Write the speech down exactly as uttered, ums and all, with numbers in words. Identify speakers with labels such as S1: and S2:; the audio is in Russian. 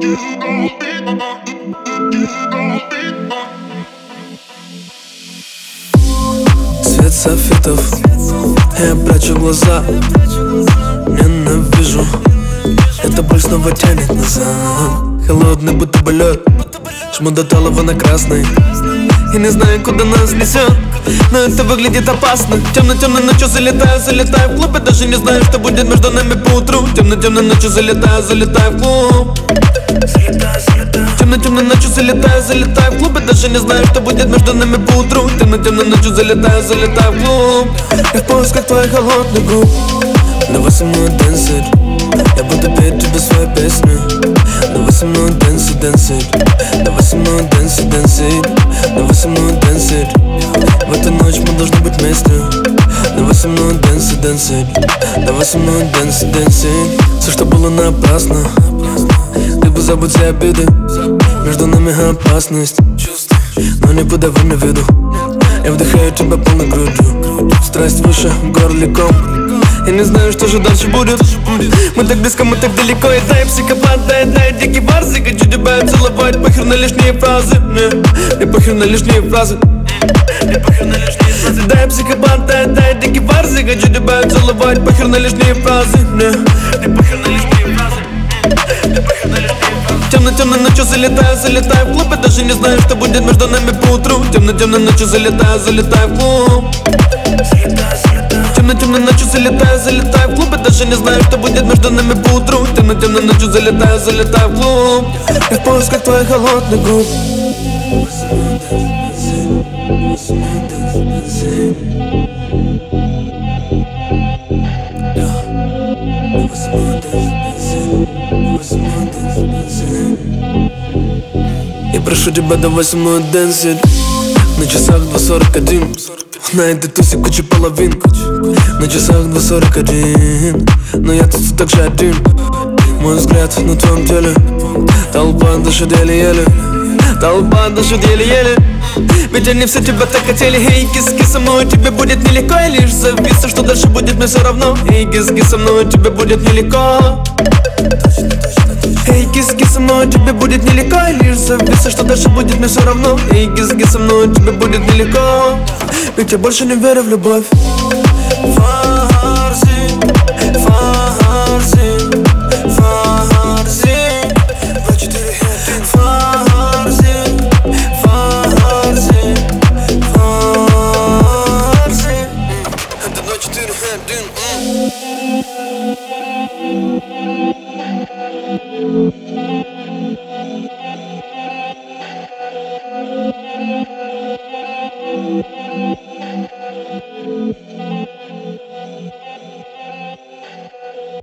S1: Свет софитов, я прячу глаза. Ненавижу, эта боль снова тянет назад. Холодный, будто бы лед, жму до талого на красный. Я не знаю, куда нас несет, но это выглядит опасно. Темно-темно ночью залетаю, залетаю в клуб. Я даже не знаю, что будет между нами поутру. Темно-темно ночью залетаю, залетаю в клуб. Темно-темно ночью залетаю, залетаю в клуб. Я даже не знаю, что будет между нами поутру. Темно-темно ночью залетаю, залетаю в клуб. Я в поисках твоих холодных губ. Давай со мной дэнсить, я буду петь тебе свои песни. Давай со мной дэнсить, дэнсить. Давай со мной дэнсить, дэнсить. Давай со мной дэнсить. В эту ночь мы должны быть вместе. Давай со мной дэнсить, дэнсить. Давай со мной дэнсить, дэнсить. Все, что было напрасно, либо забудь все обиды. Между нами опасность, но не подавай мне виду. Я вдыхаю тебя полной грудью. Страсть выше, в горле ком. Я не знаю, что же дальше будет. Мы так близко, мы так далеко. И дай психопат, дай, дай дикий барс. Я хочу тебя целовать, похер на лишние фразы. Мне, мне похер на лишние фразы. Мне похер на лишние фразы. Дай психопат, дай, дай дикий барс. Я хочу тебя целовать, похер на лишние фразы. Мне, мне похер на лишние фразы. Мне похер на лишние фразы. Темно-темно ночью залетаю, залетаю в клуб. Я даже не знаю, что будет между нами поутру. Темно-темно ночью залетаю, залетаю в клуб. Темно-темно ночью залетаю, залетаю в клуб. Я даже не знаю, что будет между нами поутру. Темно-темно ночью залетаю, залетаю в клуб. Я в поисках твоих холодных губ. Я прошу тебя, давай со мной дэнсить. На часах два сорок один. На этой тусе куча половин. На часах два сорок один. Но я тут все так же один. Мой взгляд на твоем теле. Толпа дышит еле-еле. Толпа дышит еле-еле. Ведь они все тебя так хотели. Эй, киски, со мной тебе будет нелегко. Я лишь завису, что дальше будет мне все равно. Эй, киски, со мной тебе будет нелегко. Эй, киски, со мной тебе будет нелегко. Я лишь завису, что дальше будет мне все равно. Эй, киски, со мной тебе будет нелегко. Ведь я больше не верю в любовь. Фарзи, фарзи, фарзи. Фарзи, фарзи, фарзи. Это два четыре один. Thank you.